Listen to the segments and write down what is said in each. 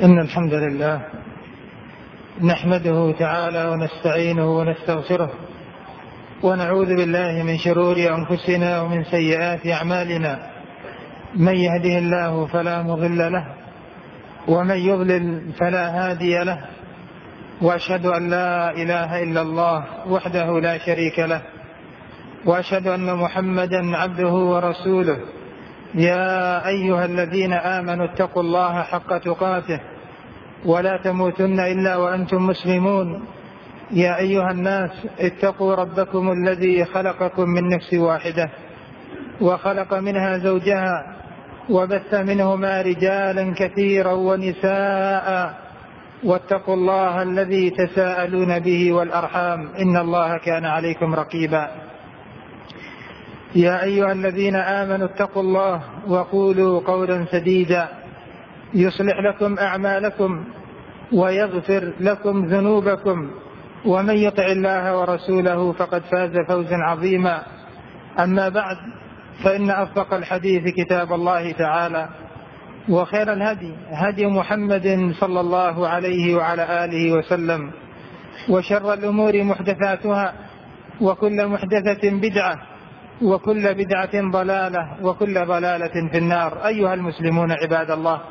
إن الحمد لله نحمده تعالى ونستعينه ونستغفره ونعوذ بالله من شرور أنفسنا ومن سيئات أعمالنا. من يهده الله فلا مضل له ومن يضلل فلا هادي له، وأشهد أن لا إله إلا الله وحده لا شريك له، وأشهد أن محمدا عبده ورسوله. يا أيها الذين آمنوا اتقوا الله حق تقاته ولا تموتن إلا وأنتم مسلمون. يا أيها الناس اتقوا ربكم الذي خلقكم من نفس واحدة وخلق منها زوجها وبث منهما رجالا كثيرا ونساء، واتقوا الله الذي تساءلون به والأرحام إن الله كان عليكم رقيبا. يا أيها الذين آمنوا اتقوا الله وقولوا قولا سديدا يصلح لكم أعمالكم ويغفر لكم ذنوبكم، ومن يطع الله ورسوله فقد فاز فوزا عظيما. أما بعد، فإن أصدق الحديث كتاب الله تعالى، وخير الهدي هدي محمد صلى الله عليه وعلى آله وسلم، وشر الأمور محدثاتها، وكل محدثة بدعة، وكل بدعة ضلالة، وكل ضلالة في النار. أيها المسلمون عباد الله،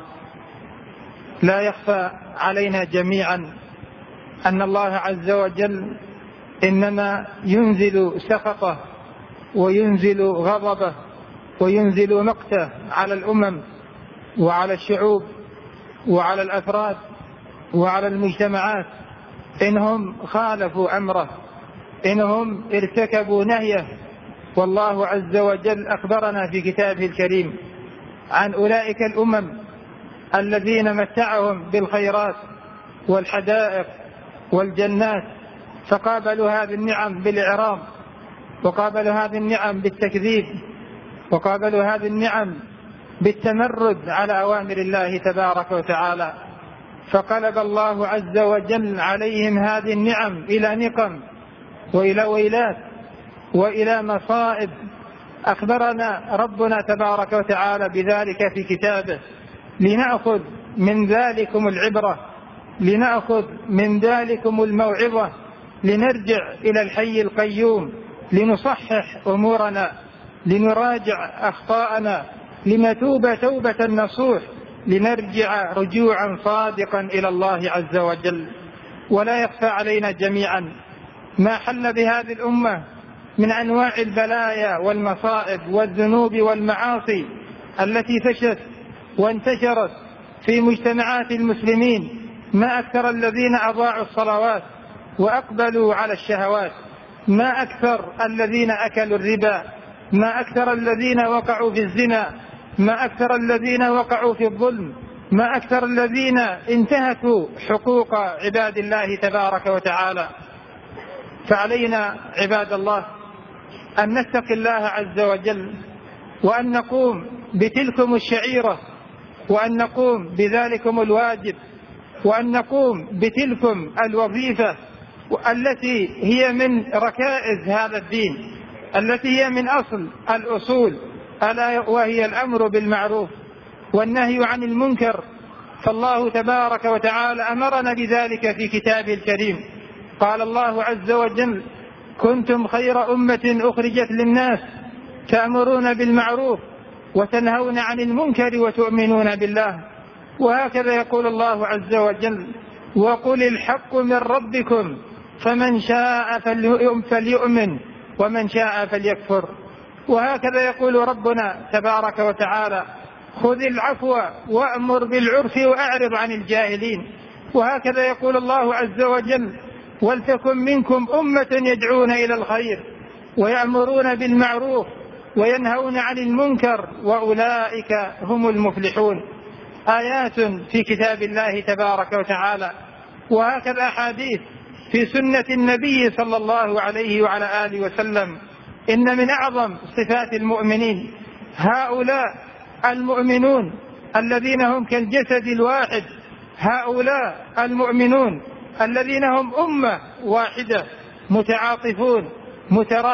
لا يخفى علينا جميعا أن الله عز وجل إنما ينزل سخطه وينزل غضبه وينزل مقته على الأمم وعلى الشعوب وعلى الأفراد وعلى المجتمعات إنهم خالفوا أمره، إنهم ارتكبوا نهيه. والله عز وجل أخبرنا في كتابه الكريم عن أولئك الأمم الذين متعهم بالخيرات والحدائق والجنات، فقابلوا هذه النعم بالإعراض، وقابلوا هذه النعم بالتكذيب، وقابلوا هذه النعم بالتمرد على أوامر الله تبارك وتعالى، فقلب الله عز وجل عليهم هذه النعم إلى نقم وإلى ويلات وإلى مصائب. أخبرنا ربنا تبارك وتعالى بذلك في كتابه لنأخذ من ذلكم العبرة، لنأخذ من ذلكم الموعظة، لنرجع إلى الحي القيوم، لنصحح أمورنا، لنراجع أخطاءنا، لنتوب توبة نصوح، لنرجع رجوعا صادقا إلى الله عز وجل. ولا يخفى علينا جميعا ما حل بهذه الأمة من أنواع البلايا والمصائب والذنوب والمعاصي التي فشت وانتشرت في مجتمعات المسلمين. ما أكثر الذين أضاعوا الصلوات وأقبلوا على الشهوات، ما أكثر الذين أكلوا الربا، ما أكثر الذين وقعوا في الزنا، ما أكثر الذين وقعوا في الظلم، ما أكثر الذين انتهكوا حقوق عباد الله تبارك وتعالى. فعلينا عباد الله أن نتقي الله عز وجل، وأن نقوم بتلكم الشعيرة، وأن نقوم بذلكم الواجب، وأن نقوم بتلكم الوظيفة التي هي من ركائز هذا الدين، التي هي من أصل الأصول، ألا وهي الأمر بالمعروف والنهي عن المنكر. فالله تبارك وتعالى أمرنا بذلك في كتابه الكريم. قال الله عز وجل: كنتم خير أمة أخرجت للناس تأمرون بالمعروف وتنهون عن المنكر وتؤمنون بالله. وهكذا يقول الله عز وجل: وقل الحق من ربكم فمن شاء فليؤمن ومن شاء فليكفر. وهكذا يقول ربنا تبارك وتعالى: خذ العفو وأمر بالعرف وأعرض عن الجاهلين. وهكذا يقول الله عز وجل: ولتكن منكم أمة يدعون إلى الخير ويأمرون بالمعروف وينهون عن المنكر وأولئك هم المفلحون. آيات في كتاب الله تبارك وتعالى، وهكذا أحاديث في سنة النبي صلى الله عليه وعلى آله وسلم. إن من أعظم صفات المؤمنين هؤلاء المؤمنون الذين هم كالجسد الواحد، هؤلاء المؤمنون الذين هم أمة واحدة متعاطفون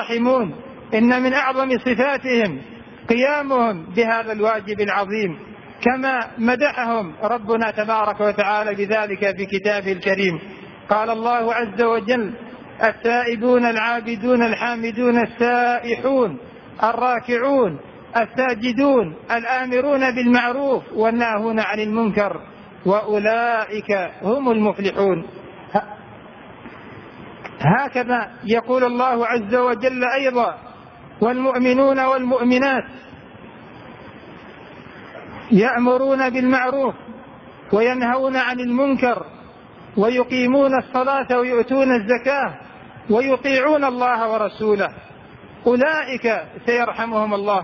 متراحمون. إن من أعظم صفاتهم قيامهم بهذا الواجب العظيم، كما مدحهم ربنا تبارك وتعالى بذلك في كتابه الكريم. قال الله عز وجل: التائبون العابدون الحامدون السائحون الراكعون الساجدون الآمرون بالمعروف والناهون عن المنكر وأولئك هم المفلحون. هكذا يقول الله عز وجل أيضا: والمؤمنون والمؤمنات يأمرون بالمعروف وينهون عن المنكر ويقيمون الصلاة ويؤتون الزكاة ويطيعون الله ورسوله أولئك سيرحمهم الله.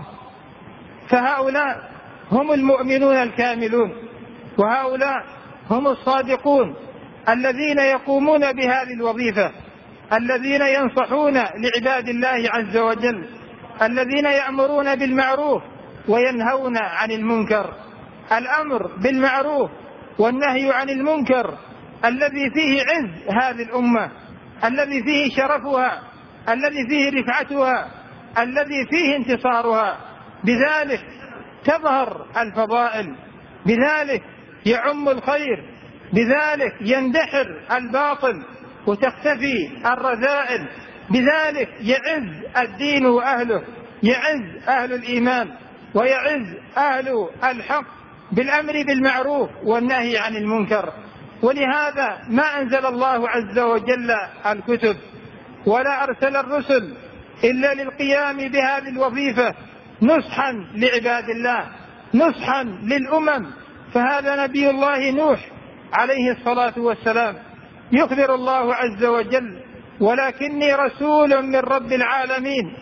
فهؤلاء هم المؤمنون الكاملون، وهؤلاء هم الصادقون الذين يقومون بهذه الوظيفة، الذين ينصحون لعباد الله عز وجل، الذين يأمرون بالمعروف وينهون عن المنكر. الأمر بالمعروف والنهي عن المنكر الذي فيه عز هذه الأمة، الذي فيه شرفها، الذي فيه رفعتها، الذي فيه انتصارها. بذلك تظهر الفضائل، بذلك يعم الخير، بذلك يندحر الباطل وتختفي الرذائل، بذلك يعز الدين وأهله، يعز أهل الإيمان ويعز أهل الحق بالأمر بالمعروف والنهي عن المنكر. ولهذا ما أنزل الله عز وجل الكتب ولا أرسل الرسل إلا للقيام بهذه الوظيفة نصحا لعباد الله، نصحا للأمم. فهذا نبي الله نوح عليه الصلاة والسلام يخبر الله عز وجل: ولكني رسول من رب العالمين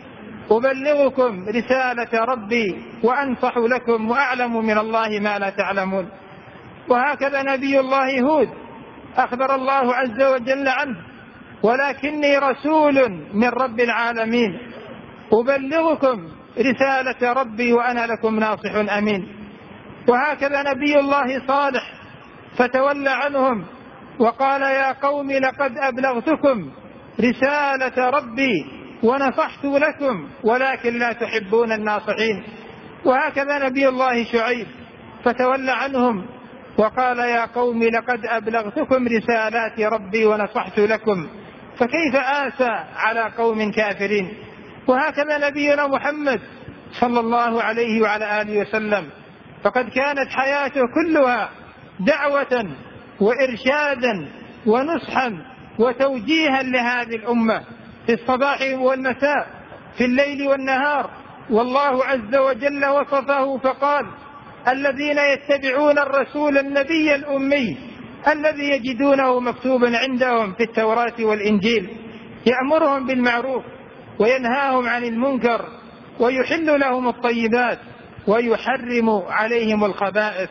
أبلغكم رسالة ربي وأنصح لكم وأعلم من الله ما لا تعلمون. وهكذا نبي الله هود أخبر الله عز وجل عنه: ولكني رسول من رب العالمين أبلغكم رسالة ربي وأنا لكم ناصح أمين. وهكذا نبي الله صالح فتولى عنهم وقال: يا قوم لقد أبلغتكم رسالة ربي ونصحت لكم ولكن لا تحبون الناصحين. وهكذا نبي الله شعيب فتولى عنهم وقال: يا قوم لقد أبلغتكم رسالات ربي ونصحت لكم فكيف آسى على قوم كافرين. وهكذا نبينا محمد صلى الله عليه وعلى آله وسلم، فقد كانت حياته كلها دعوة وإرشادا ونصحا وتوجيها لهذه الأمة في الصباح والمساء، في الليل والنهار. والله عز وجل وصفه فقال: الذين يتبعون الرسول النبي الأمي الذي يجدونه مكتوبا عندهم في التوراة والإنجيل يأمرهم بالمعروف وينهاهم عن المنكر ويحل لهم الطيبات ويحرم عليهم الخبائث.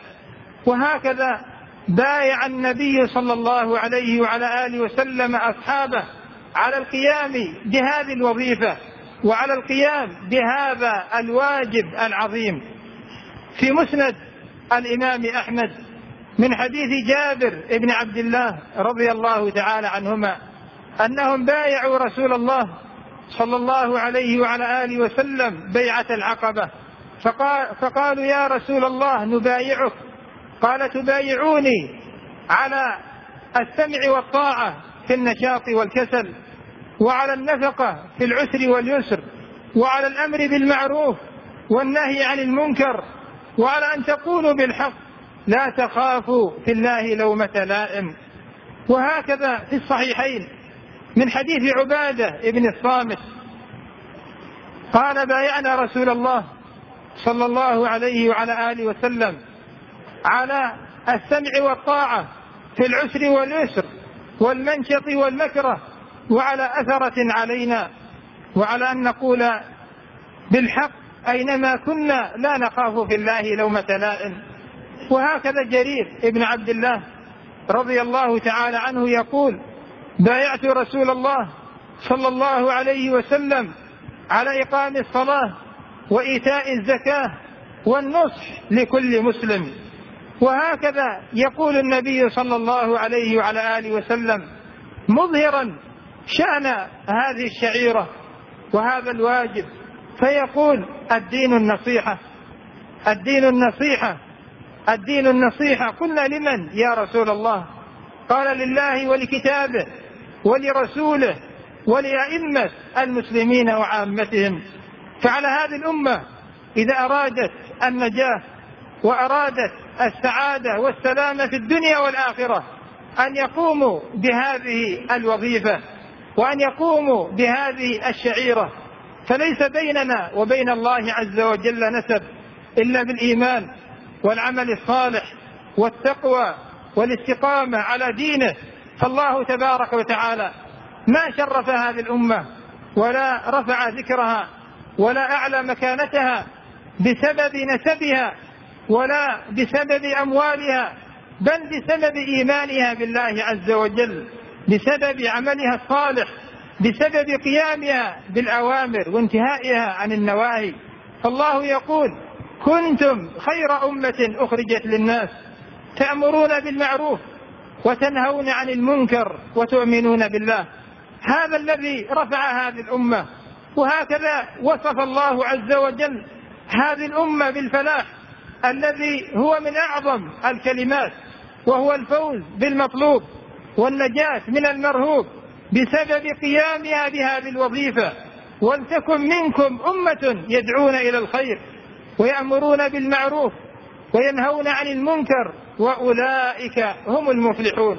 وهكذا بايع النبي صلى الله عليه وعلى آله وسلم أصحابه على القيام بهذه الوظيفة وعلى القيام بهذا الواجب العظيم. في مسند الإمام أحمد من حديث جابر بن عبد الله رضي الله تعالى عنهما أنهم بايعوا رسول الله صلى الله عليه وعلى آله وسلم بيعة العقبة، فقالوا: يا رسول الله نبايعك. قال: تبايعوني على السمع والطاعة في النشاط والكسل، وعلى النفقة في العسر واليسر، وعلى الأمر بالمعروف والنهي عن المنكر، وعلى أن تقولوا بالحق لا تخافوا في الله لومة لائم. وهكذا في الصحيحين من حديث عبادة بن الصامت قال: بايعنا رسول الله صلى الله عليه وعلى آله وسلم على السمع والطاعة في العسر واليسر والمنشط والمكره، وعلى أثرة علينا، وعلى أن نقول بالحق أينما كنا لا نخاف في الله لومة لائم. وهكذا جرير ابن عبد الله رضي الله تعالى عنه يقول: بايعت رسول الله صلى الله عليه وسلم على إقام الصلاة وإيتاء الزكاة والنصح لكل مسلم. وهكذا يقول النبي صلى الله عليه وعلى آله وسلم مظهرا شأن هذه الشعيرة وهذا الواجب، فيقول: الدين النصيحة، الدين النصيحة، الدين النصيحة. قلنا لمن يا رسول الله؟ قال لله ولكتابه ولرسوله ولأئمة المسلمين وعامتهم. فعلى هذه الأمة إذا أرادت النجاة وأرادت السعادة والسلامة في الدنيا والآخرة أن يقوموا بهذه الوظيفة وأن يقوموا بهذه الشعيرة. فليس بيننا وبين الله عز وجل نسب إلا بالإيمان والعمل الصالح والتقوى والاستقامة على دينه. فالله تبارك وتعالى ما شرف هذه الأمة ولا رفع ذكرها ولا أعلى مكانتها بسبب نسبها ولا بسبب أموالها، بل بسبب إيمانها بالله عز وجل، بسبب عملها الصالح، بسبب قيامها بالأوامر وانتهائها عن النواهي. فالله يقول: كنتم خير أمة أخرجت للناس تأمرون بالمعروف وتنهون عن المنكر وتؤمنون بالله. هذا الذي رفع هذه الأمة، وهكذا وصف الله عز وجل هذه الأمة بالفلاح الذي هو من أعظم الكلمات، وهو الفوز بالمطلوب والنجاة من المرهوب بسبب قيامها بهذه الوظيفة. ولتكن منكم أمة يدعون إلى الخير ويأمرون بالمعروف وينهون عن المنكر وأولئك هم المفلحون.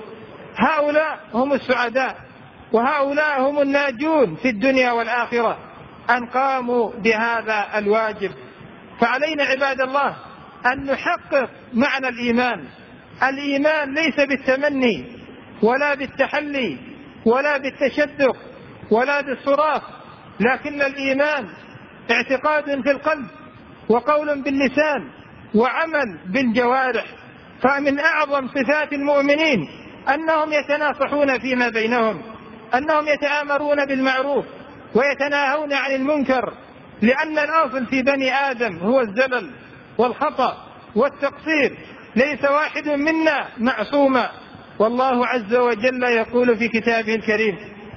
هؤلاء هم السعداء، وهؤلاء هم الناجون في الدنيا والآخرة أن قاموا بهذا الواجب. فعلينا عباد الله أن نحقق معنى الإيمان. الإيمان ليس بالتمني ولا بالتحلي ولا بالتشدق ولا بالصراخ، لكن الإيمان اعتقاد في القلب وقول باللسان وعمل بالجوارح. فمن أعظم صفات المؤمنين أنهم يتناصحون فيما بينهم، أنهم يتآمرون بالمعروف ويتناهون عن المنكر، لأن الأصل في بني آدم هو الزلل والخطأ والتقصير، ليس واحد منا معصوما. والله عز وجل يقول في كتابه الكريم: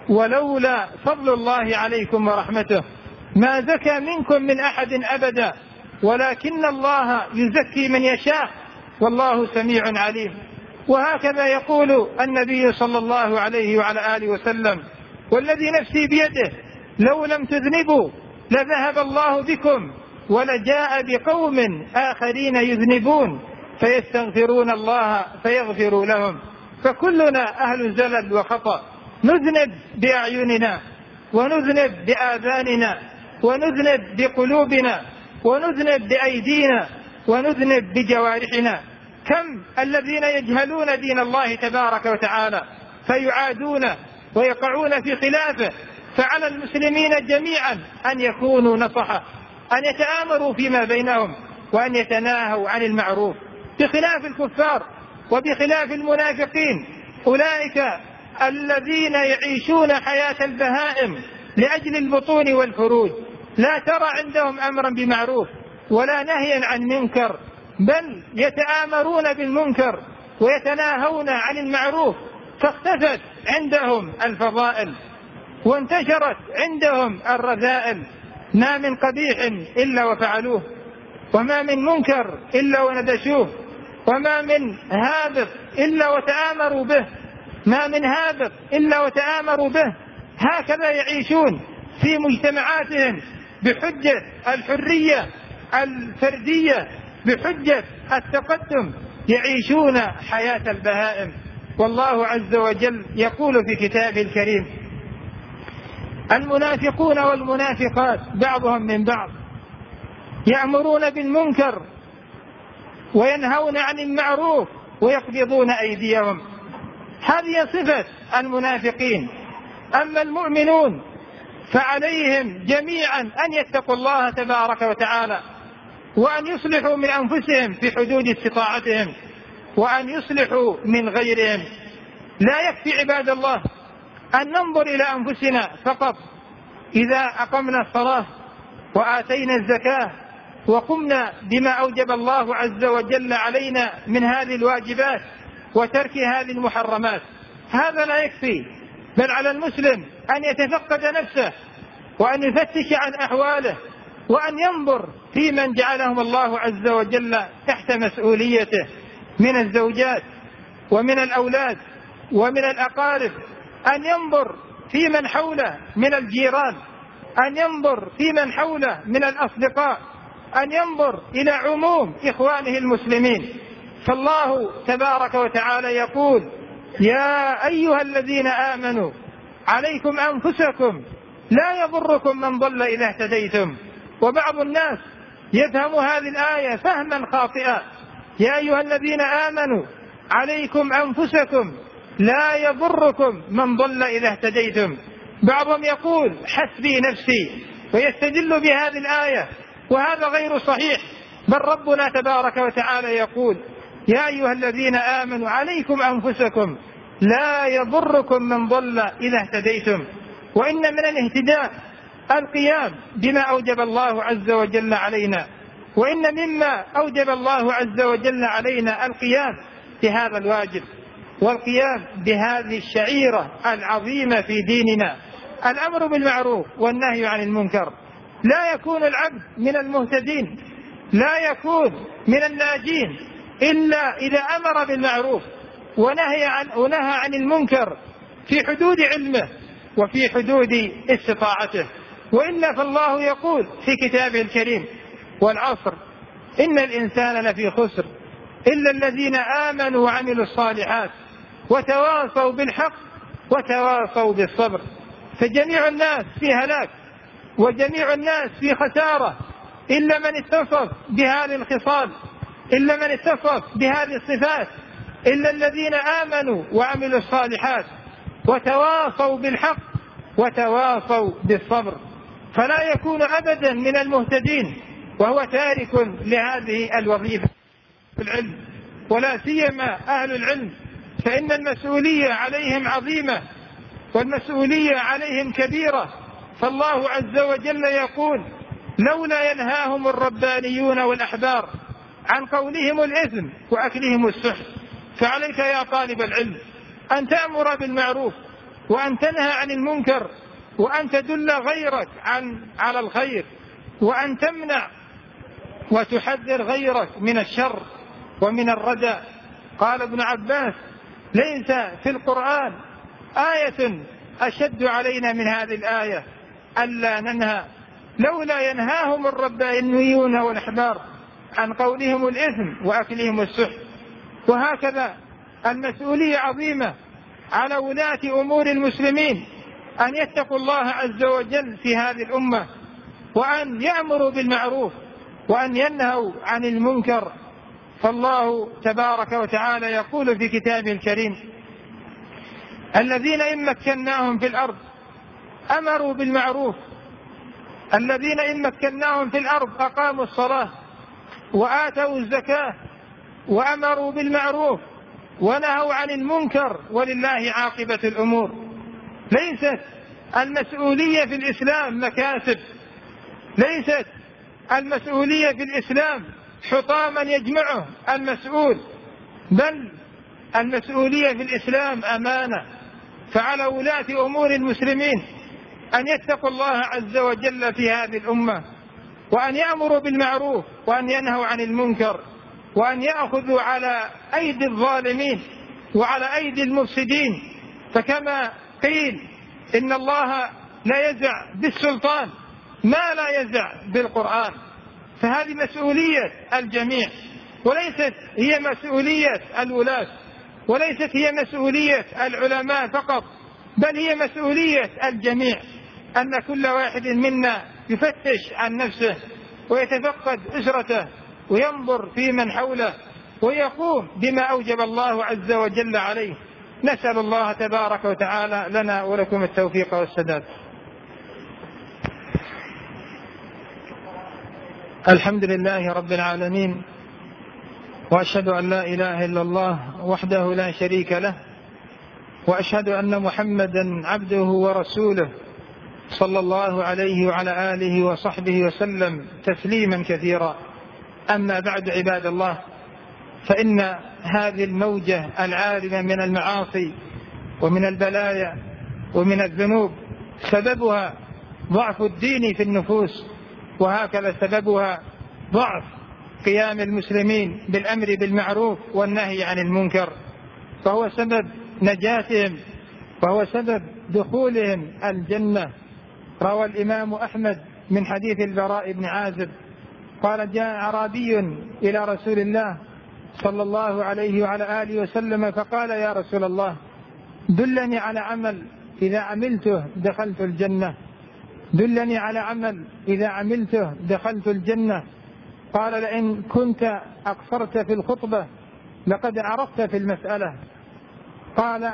ولولا فضل الله عليكم ورحمته ما زكى منكم من أحد أبدا ولكن الله يزكي من يشاء والله سميع عليم. وهكذا يقول النبي صلى الله عليه وعلى آله وسلم: والذي نفسي بيده لو لم تذنبوا لذهب الله بكم ولجاء بقوم آخرين يذنبون فيستغفرون الله فيغفر لهم. فكلنا أهل زلل وخطأ، نذنب بأعيننا ونذنب بآذاننا ونذنب بقلوبنا ونذنب بأيدينا ونذنب بجوارحنا. كم الذين يجهلون دين الله تبارك وتعالى فيعادونه ويقعون في خلافه. فعلى المسلمين جميعا أن يكونوا نصحة، أن يتآمروا فيما بينهم وأن يتناهوا عن المعروف، بخلاف الكفار وبخلاف المنافقين. أولئك الذين يعيشون حياة البهائم لأجل البطون والفروج، لا ترى عندهم أمرا بمعروف ولا نهيا عن منكر، بل يتآمرون بالمنكر ويتناهون عن المعروف. فاختفت عندهم الفضائل وانتشرت عندهم الرذائل. ما من قبيح إلا وفعلوه، وما من منكر إلا وندشوه، وما من هابط إلا وتآمروا به، ما من هابط إلا وتآمروا به. هكذا يعيشون في مجتمعاتهم بحجة الحرية الفردية، بحجة التقدم، يعيشون حياة البهائم. والله عز وجل يقول في كتابه الكريم: المنافقون والمنافقات بعضهم من بعض يأمرون بالمنكر وينهون عن المعروف ويقبضون أيديهم. هذه صفة المنافقين. أما المؤمنون فعليهم جميعا أن يتقوا الله تبارك وتعالى، وأن يصلحوا من أنفسهم في حدود استطاعتهم، وأن يصلحوا من غيرهم. لا يكفي عباد الله أن ننظر إلى أنفسنا فقط إذا أقمنا الصلاة وآتينا الزكاة وقمنا بما أوجب الله عز وجل علينا من هذه الواجبات وترك هذه المحرمات. هذا لا يكفي، بل على المسلم أن يتفقد نفسه وأن يفتش عن أحواله وأن ينظر في من جعلهم الله عز وجل تحت مسؤوليته من الزوجات ومن الأولاد ومن الأقارب، أن ينظر في من حوله من الجيران، أن ينظر في من حوله من الأصدقاء، أن ينظر إلى عموم إخوانه المسلمين. فالله تبارك وتعالى يقول: يا أيها الذين آمنوا عليكم أنفسكم لا يضركم من ضل إذا اهتديتم. وبعض الناس يفهم هذه الآية فهما خاطئا: يا أيها الذين آمنوا عليكم أنفسكم لا يضركم من ضل إذا اهتديتم. بعضهم يقول: حسبي نفسي، ويستدل بهذه الآية، وهذا غير صحيح. بل ربنا تبارك وتعالى يقول: يا أيها الذين آمنوا عليكم أنفسكم لا يضركم من ضل إذا اهتديتم. وإن من الاهتداء القيام بما أوجب الله عز وجل علينا، وإن مما أوجب الله عز وجل علينا القيام بهذا الواجب، والقيام بهذه الشعيرة العظيمة في ديننا، الأمر بالمعروف والنهي عن المنكر. لا يكون العبد من المهتدين، لا يكون من الناجين إلا إذا أمر بالمعروف ونهى عن المنكر في حدود علمه وفي حدود استطاعته. وإلا فالله يقول في كتابه الكريم: والعصر إن الإنسان لفي خسر إلا الذين آمنوا وعملوا الصالحات وتواصوا بالحق وتواصوا بالصبر. فجميع الناس في هلاك، وجميع الناس في خسارة، إلا من اتصف بهذه الخصال، إلا من اتصف بهذه الصفات، إلا الذين آمنوا وعملوا الصالحات وتواصوا بالحق وتواصوا بالصبر. فلا يكون أبدا من المهتدين وهو تارك لهذه الوظيفة في العلم، ولا سيما أهل العلم، فإن المسؤولية عليهم عظيمة والمسؤولية عليهم كبيرة. فالله عز وجل يقول: لولا ينهاهم الربانيون والأحبار عن قولهم الإثم وأكلهم السحت. فعليك يا طالب العلم أن تأمر بالمعروف، وأن تنهى عن المنكر، وأن تدل غيرك على الخير، وأن تمنع وتحذر غيرك من الشر ومن الردى. قال ابن عباس: ليس في القرآن آية أشد علينا من هذه الآية ألا ننهى، لولا ينهاهم الربانيون والأحبار عن قولهم الإثم وأكلهم السحت. وهكذا المسؤولية عظيمة على ولاة أمور المسلمين أن يتقوا الله عز وجل في هذه الأمة، وأن يأمروا بالمعروف وأن ينهوا عن المنكر. فالله تبارك وتعالى يقول في كتابه الكريم: الذين إن مكناهم في الأرض أمروا بالمعروف، الذين إن مكناهم في الأرض أقاموا الصلاة وآتوا الزكاة وأمروا بالمعروف ونهوا عن المنكر ولله عاقبة الأمور. ليست المسؤولية في الإسلام مكاسب، ليست المسؤولية في الإسلام حطاما يجمعه المسؤول، بل المسؤولية في الإسلام أمانة. فعلى ولاة أمور المسلمين أن يتقوا الله عز وجل في هذه الأمة، وأن يأمروا بالمعروف وأن ينهوا عن المنكر، وأن يأخذوا على أيدي الظالمين وعلى أيدي المفسدين. فكما قيل: إن الله لا يزع بالسلطان ما لا يزع بالقرآن. فهذه مسؤولية الجميع، وليست هي مسؤولية الولاة، وليست هي مسؤولية العلماء فقط، بل هي مسؤولية الجميع. أن كل واحد منا يفتش عن نفسه ويتفقد أسرته وينظر في من حوله ويقوم بما أوجب الله عز وجل عليه. نسأل الله تبارك وتعالى لنا ولكم التوفيق والسداد. الحمد لله رب العالمين، وأشهد أن لا إله إلا الله وحده لا شريك له، وأشهد أن محمدا عبده ورسوله صلى الله عليه وعلى آله وصحبه وسلم تسليما كثيرا. أما بعد، عباد الله، فإن هذه الموجة العارمة من المعاصي ومن البلايا ومن الذنوب سببها ضعف الدين في النفوس، وهكذا سببها ضعف قيام المسلمين بالأمر بالمعروف والنهي عن المنكر، فهو سبب نجاتهم وهو سبب دخولهم الجنة. روى الإمام أحمد من حديث البراء بن عازب قال: جاء أعرابي إلى رسول الله صلى الله عليه وعلى آله وسلم فقال: يا رسول الله، دلني على عمل إذا عملته دخلت الجنة، دلني على عمل إذا عملته دخلت الجنة. قال: لئن كنت أقصرت في الخطبة لقد عرفت في المسألة. قال: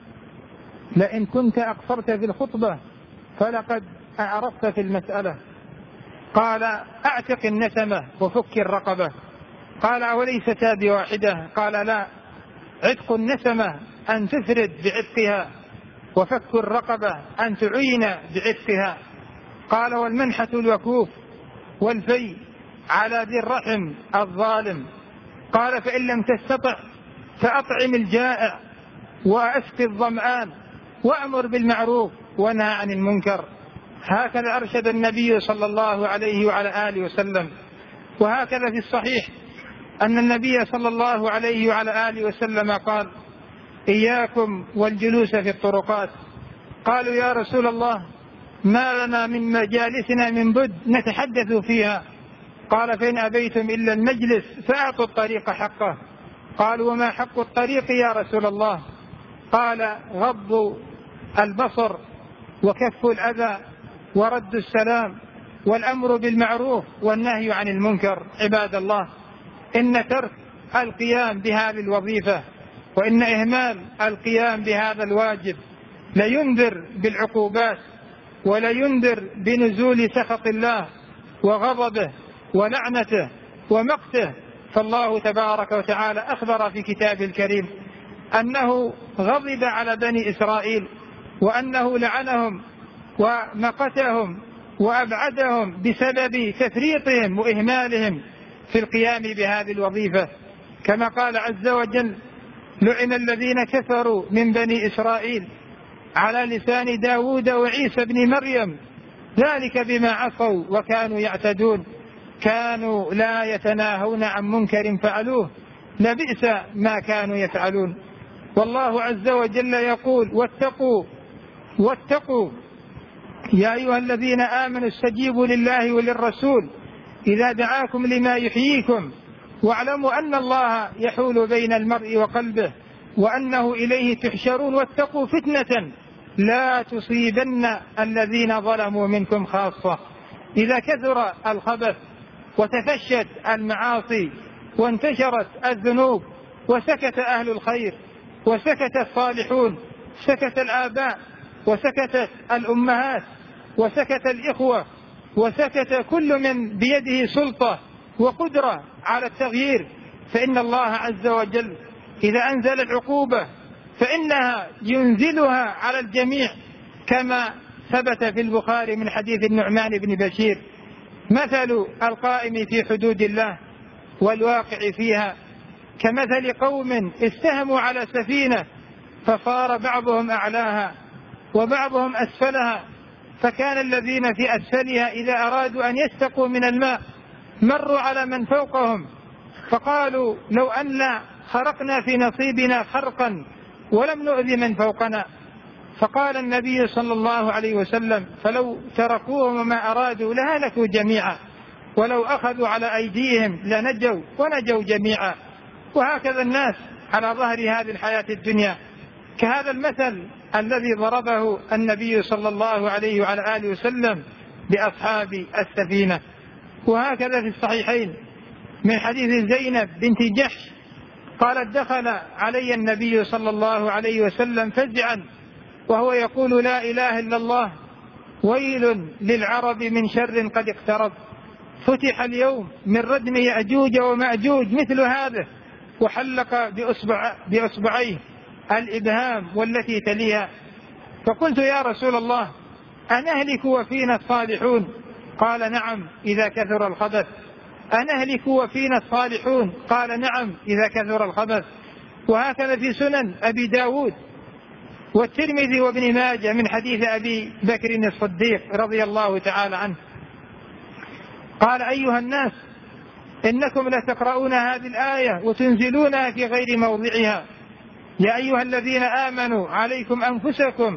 لئن كنت أقصرت في الخطبة فلقد أعرفت في المسألة. قال: أعتق النسمة وفك الرقبة. قال: أوليست بواحدة؟ قال: لا، عتق النسمة أن تفرد بعتقها، وفك الرقبة أن تعين بعتقها. قال: والمنحة الوكوف والفي على ذي الرحم الظالم. قال: فإن لم تستطع فأطعم الجائع وأسقي الظمآن وأمر بالمعروف ونهى عن المنكر. هكذا أرشد النبي صلى الله عليه وعلى آله وسلم. وهكذا في الصحيح أن النبي صلى الله عليه وعلى آله وسلم قال: إياكم والجلوس في الطرقات. قالوا: يا رسول الله، ما لنا من مجالسنا من بد نتحدث فيها. قال: فإن أبيتم إلا المجلس فأعطوا الطريق حقه. قالوا: وما حق الطريق يا رسول الله؟ قال: غض البصر وكف الأذى ورد السلام والأمر بالمعروف والنهي عن المنكر. عباد الله، إن ترك القيام بهذه الوظيفة وإن إهمال القيام بهذا الواجب لينذر بالعقوبات ولينذر بنزول سخط الله وغضبه ولعنته ومقته. فالله تبارك وتعالى أخبر في كتابه الكريم أنه غضب على بني إسرائيل وأنه لعنهم ومقتهم وأبعدهم بسبب تفريطهم وإهمالهم في القيام بهذه الوظيفة، كما قال عز وجل: لعن الذين كفروا من بني إسرائيل على لسان داود وعيسى بن مريم ذلك بما عصوا وكانوا يعتدون كانوا لا يتناهون عن منكر فعلوه لبئس ما كانوا يفعلون. والله عز وجل يقول: واتقوا يا أيها الذين آمنوا استجيبوا لله وللرسول إذا دعاكم لما يحييكم واعلموا أن الله يحول بين المرء وقلبه وأنه إليه تحشرون واتقوا فتنة لا تصيبن الذين ظلموا منكم خاصة. إذا كثر الخبث وتفشت المعاصي وانتشرت الذنوب وسكت أهل الخير وسكت الصالحون، سكت الآباء وسكتت الأمهات وسكت الإخوة وسكت كل من بيده سلطة وقدرة على التغيير، فإن الله عز وجل إذا أنزل العقوبة فإنها ينزلها على الجميع، كما ثبت في البخاري من حديث النعمان بن بشير: مثل القائم في حدود الله والواقع فيها كمثل قوم استهموا على سفينة فصار بعضهم أعلاها وبعضهم أسفلها، فكان الذين في أسفلها إذا أرادوا أن يستقوا من الماء مروا على من فوقهم فقالوا: لو أن خرقنا في نصيبنا خرقا ولم نؤذي من فوقنا. فقال النبي صلى الله عليه وسلم: فلو تركوهم وما أرادوا لهلكوا جميعا، ولو أخذوا على أيديهم لنجوا ونجوا جميعا. وهكذا الناس على ظهر هذه الحياة الدنيا، كهذا المثل الذي ضربه النبي صلى الله عليه وعلى آله وسلم بأصحاب السفينة. وهكذا في الصحيحين من حديث زينب بنت جحش قالت: دخل علي النبي صلى الله عليه وسلم فزعا وهو يقول: لا إله إلا الله، ويل للعرب من شر قد اقترب، فتح اليوم من ردم يأجوج ومأجوج مثل هذا، وحلق بأصبعيه الإبهام والتي تليها. فقلت: يا رسول الله، أنهلك وفينا الصالحون؟ قال: نعم إذا كثر الخبث. أنهلك وفينا الصالحون؟ قال: نعم إذا كثر الخبث. وهكذا في سنن أبي داود والترمذي وابن ماجه من حديث أبي بكر الصديق رضي الله تعالى عنه قال: أيها الناس إنكم لتقرؤون هذه الآية وتنزلونها في غير موضعها. يا أيها الذين آمنوا عليكم أنفسكم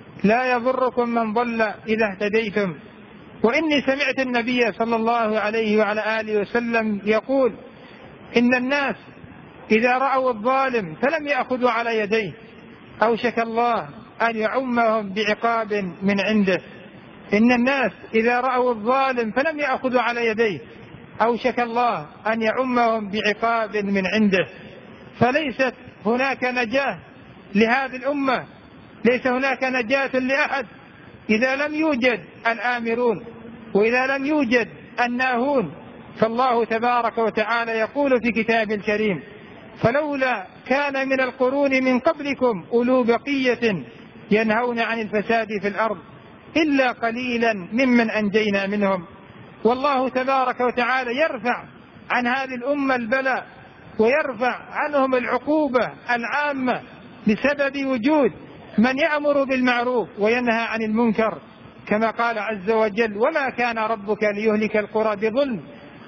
لا يضركم من ضل إذا اهتديتم. وإني سمعت النبي صلى الله عليه وعلى آله وسلم يقول: إن الناس إذا رأوا الظالم فلم يأخذوا على يديه أوشك الله أن يعمهم بعقاب من عنده. إن الناس إذا رأوا الظالم فلم يأخذوا على يديه أوشك الله أن يعمهم بعقاب من عنده. فليست هناك نجاة لهذه الأمة، ليس هناك نجاة لأحد إذا لم يوجد الآمرون وإذا لم يوجد الناهون. فالله تبارك وتعالى يقول في كتابه الكريم: فلولا كان من القرون من قبلكم أولو بقية ينهون عن الفساد في الأرض إلا قليلا ممن أنجينا منهم. والله تبارك وتعالى يرفع عن هذه الأمة البلاء ويرفع عنهم العقوبة العامة بسبب وجود من يأمر بالمعروف وينهى عن المنكر، كما قال عز وجل: وما كان ربك ليهلك القرى بظلم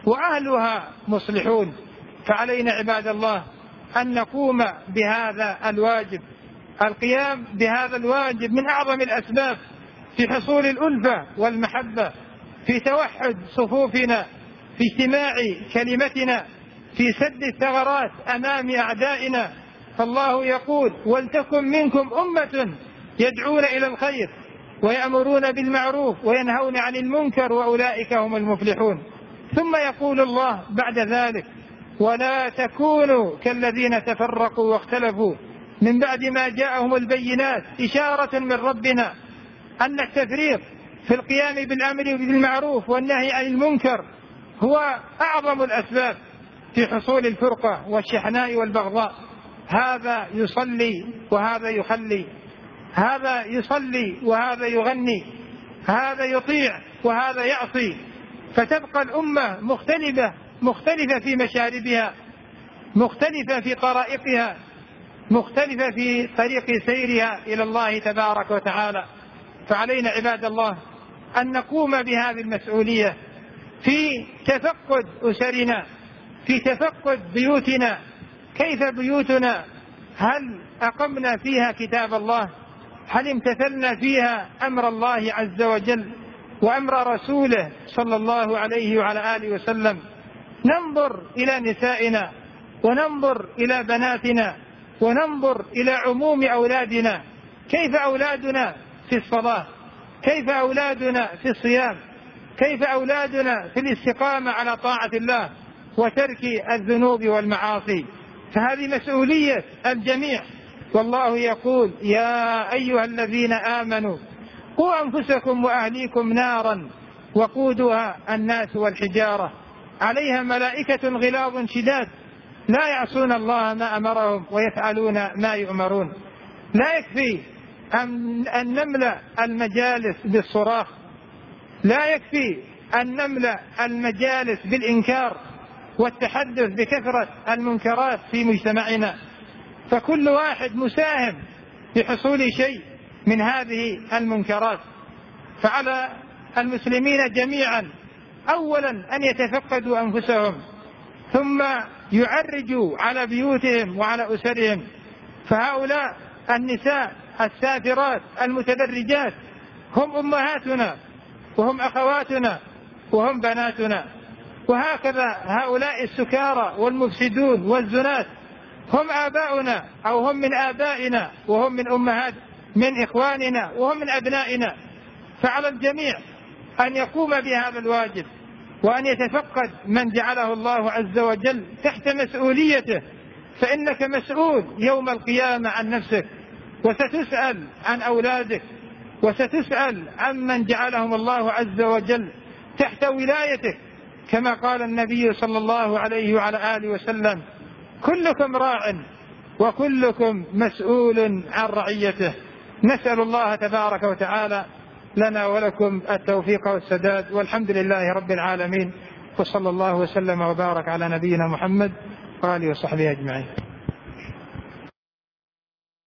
وأهلها مصلحون. فعلينا عباد الله أن نقوم بهذا الواجب. القيام بهذا الواجب من أعظم الأسباب في حصول الألفة والمحبة، في توحد صفوفنا، في اجتماع كلمتنا، في سد الثغرات أمام أعدائنا. فالله يقول: ولتكن منكم أمة يدعون إلى الخير ويأمرون بالمعروف وينهون عن المنكر وأولئك هم المفلحون. ثم يقول الله بعد ذلك: ولا تكونوا كالذين تفرقوا واختلفوا من بعد ما جاءهم البينات، إشارة من ربنا أن التفريق في القيام بالأمر بالمعروف والنهي عن المنكر هو أعظم الأسباب في حصول الفرقة والشحناء والبغضاء. هذا يصلي وهذا يخلي، هذا يصلي وهذا يغني، هذا يطيع وهذا يعصي، فتبقى الأمة مختلفة في مشاربها، مختلفة في طرائقها، مختلفة في طريق سيرها إلى الله تبارك وتعالى. فعلينا عباد الله أن نقوم بهذه المسؤولية في تفقد أسرنا، في تفقد بيوتنا. كيف بيوتنا؟ هل أقمنا فيها كتاب الله؟ هل امتثلنا فيها أمر الله عز وجل وأمر رسوله صلى الله عليه وعلى آله وسلم؟ ننظر إلى نسائنا وننظر إلى بناتنا وننظر إلى عموم أولادنا. كيف أولادنا في الصلاة؟ كيف أولادنا في الصيام؟ كيف أولادنا في الاستقامة على طاعة الله وترك الذنوب والمعاصي؟ فهذه مسؤولية الجميع. والله يقول: يا أيها الذين آمنوا قوا أنفسكم وأهليكم نارا وقودها الناس والحجارة عليها ملائكة غلاظ شداد لا يعصون الله ما أمرهم ويفعلون ما يؤمرون. لا يكفي أن نملأ المجالس بالصراخ، لا يكفي أن نملأ المجالس بالإنكار والتحدث بكثرة المنكرات في مجتمعنا، فكل واحد مساهم في حصول شيء من هذه المنكرات. فعلى المسلمين جميعا أولا أن يتفقدوا أنفسهم، ثم يعرجوا على بيوتهم وعلى أسرهم. فهؤلاء النساء السافرات المتدرجات هم أمهاتنا وهم أخواتنا وهم بناتنا، وهكذا هؤلاء السكارى والمفسدون والزنات هم آباؤنا أو هم من آبائنا وهم من أمهات من إخواننا وهم من أبنائنا. فعلى الجميع أن يقوم بهذا الواجب وأن يتفقد من جعله الله عز وجل تحت مسؤوليته، فإنك مسؤول يوم القيامة عن نفسك، وستسأل عن أولادك، وستسأل عن من جعلهم الله عز وجل تحت ولايتك، كما قال النبي صلى الله عليه وعلى آله وسلم: كلكم راع وكلكم مسؤول عن رعيته. نسأل الله تبارك وتعالى لنا ولكم التوفيق والسداد، والحمد لله رب العالمين، وصلى الله وسلم وبارك على نبينا محمد وآله وصحبه أجمعين.